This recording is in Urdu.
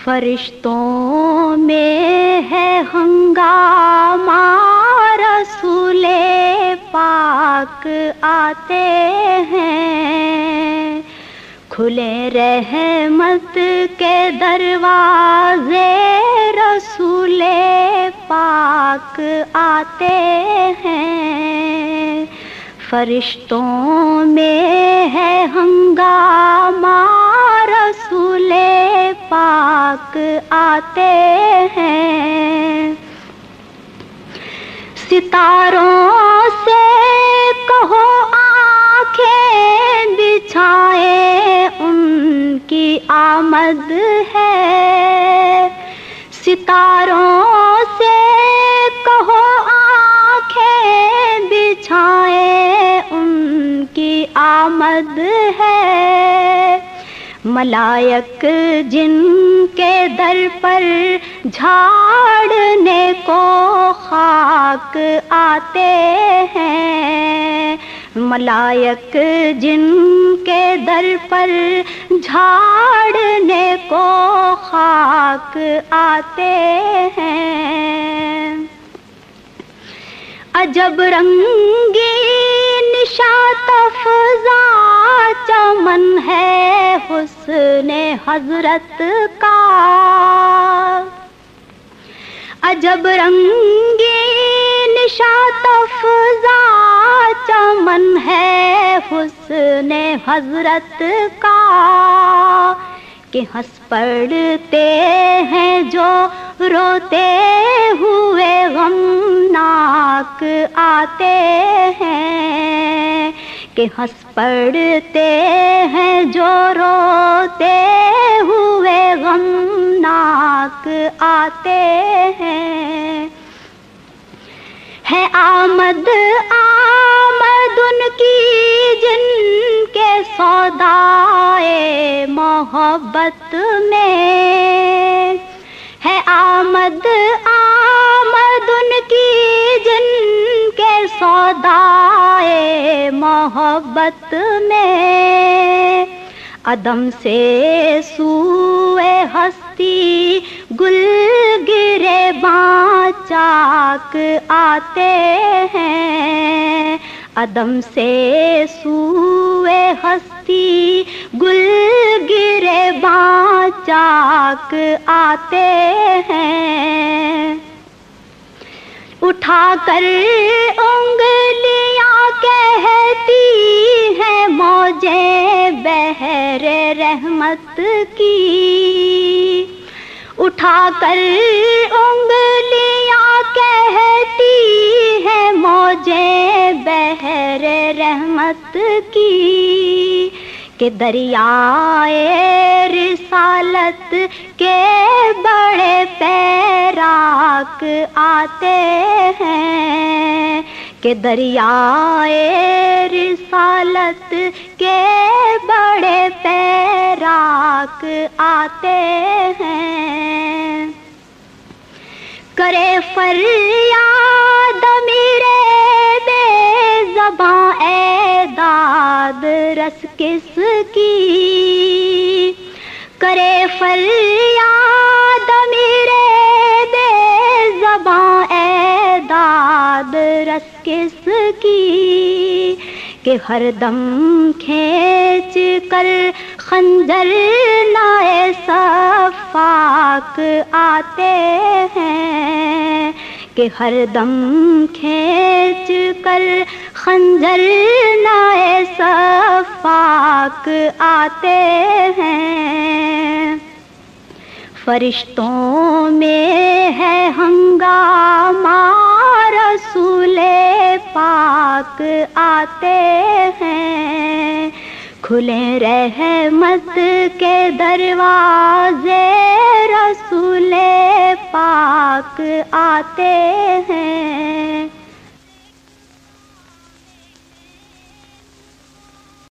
فرشتوں میں ہے ہنگامہ، رسول پاک آتے ہیں، کھلے رحمت کے دروازے، رسول پاک آتے ہیں۔ فرشتوں میں ہے ہنگامہ، رسول پاک آتے ہیں۔ ستاروں سے کہو آنکھیں بچھائیں، ان کی آمد ہے۔ ستاروں سے کہو آنکھیں بچھائیں، ان کی آمد ہے۔ ملائک جن کے در پر جھاڑنے کو خاک آتے ہیں، ملائک جن کے در پر جھاڑنے کو خاک آتے ہیں۔ عجب رنگی نشاط افزا چمن ہے حسن حضرت کا، عجب رنگی نشاط افزا چمن ہے حسن حضرت کا، کہ ہنس پڑتے ہیں جو روتے ہوئے غمناک آتے ہیں، کہ ہنس پڑتے ہیں جو روتے ہوئے غمناک آتے ہیں۔ ہے آمد آمد ان کی جن کے سودائے محبت میں، ہے آمد آمد ان کی جن کے سودائے محبت میں، عدم سے سوئے ہستی گل گرے باں چاک آتے ہیں، عدم سے سوئے ہستی گل گرے باں چاک آتے ہیں۔ اٹھا کر انگلیاں کہتی ہیں موجیں بحر رحمت کی، اٹھا کر انگلیاں کہتی ہیں موجیں بحر رحمت کی، کہ دریائے رسالت کے بڑے پیراک آتے ہیں، کہ دریائے رسالت کے بڑے پیراک آتے ہیں۔ کرے فریاد میرے بے زباں اے داد رس کس کی، کرے فریاد میرے بے زباں اے داد رس کس کی، کہ ہر دم کھینچ کر خنجر لائے صفاک آتے ہیں، کہ ہر دم کھینچ کر خنجر لائے صفاک آتے ہیں۔ فرشتوں میں ہے ہنگامہ، رسول پاک آتے ہیں، کھلے رحمت کے دروازے، رسول پاک آتے ہیں۔